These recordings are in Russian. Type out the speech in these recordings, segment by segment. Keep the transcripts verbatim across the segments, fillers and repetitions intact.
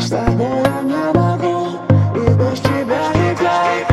С тобой я не могу, и без тебя никак.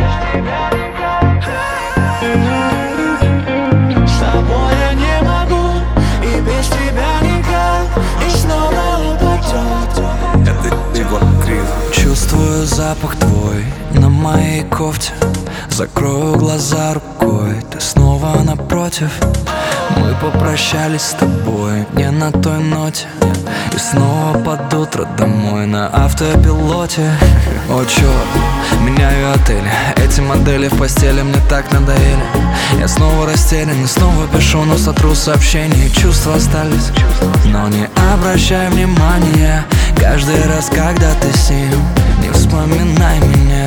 С тобой я не могу, и без тебя никак. И снова упадет. Это Егор Крид. Чувствую запах твой на моей кофте. Закрою глаза рукой, ты снова напротив. Мы попрощались с тобой не на той ноте, и снова под утро домой на автопилоте. О, черт, меняю отель, эти модели в постели мне так надоели. Я снова растерян и снова пишу, но сотру сообщения. Чувства остались, но не обращай внимания. Каждый раз, когда ты с ним, не вспоминай меня.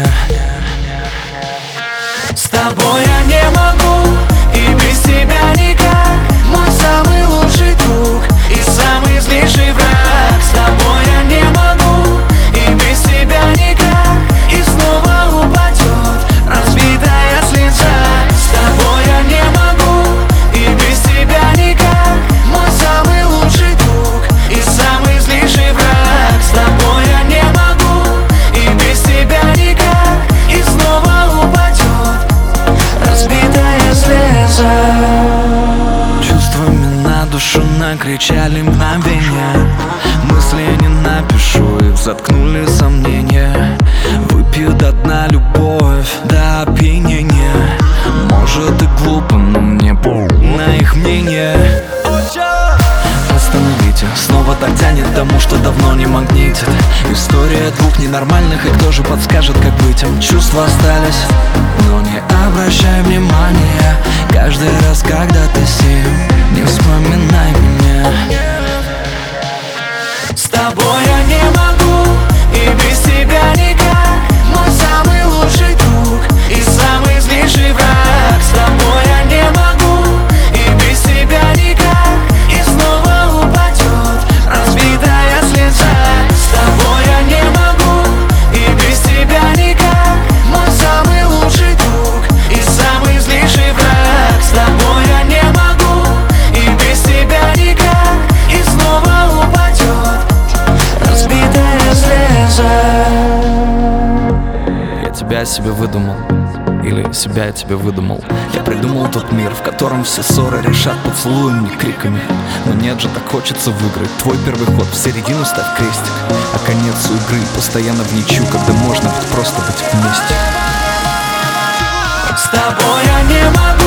С тобой я не могу, и без тебя никак. Мой самый лучший друг и самый злейший враг. С тобой я не могу, и без тебя никак. И снова упадет разбитая слеза. С тобой я не могу, и без тебя никак. Мой самый лучший друг и самый злейший враг. С тобой я не могу, и без тебя никак. И снова упадет разбитая слеза. Чувствами на душу накричали мгновения. Мысли я не напишу, их заткнули сомнения. Выпью до дна любовь до опьянения. Может и глупо, но мне похуй на их мнение. Остановите, снова так тянет к тому, что давно не магнитит. История двух ненормальных, и кто же подскажет, как быть им? Чувства остались, но не обращай внимания. Каждый раз, когда ты с ним, не вспоминай меня. С тобой я не могу, и без тебя никак. Мой самый лучший друг и самый злейший враг. С тобой я не могу, и без тебя никак. И снова упадет разбитая слеза. С тобой я не могу, и без тебя никак. Мой самый лучший друг и самый злейший враг. С тобой я не могу, и без тебя никак. И снова упадет разбитая слеза. Я тебя себе выдумал, или себя я тебе выдумал. Я придумал тот мир, в котором все ссоры решат поцелуями и криками. Но нет же, так хочется выиграть. Твой первый ход, в середину ставь крестик. А конец у игры постоянно в ничью, когда можно ведь просто быть вместе. С тобой я не могу.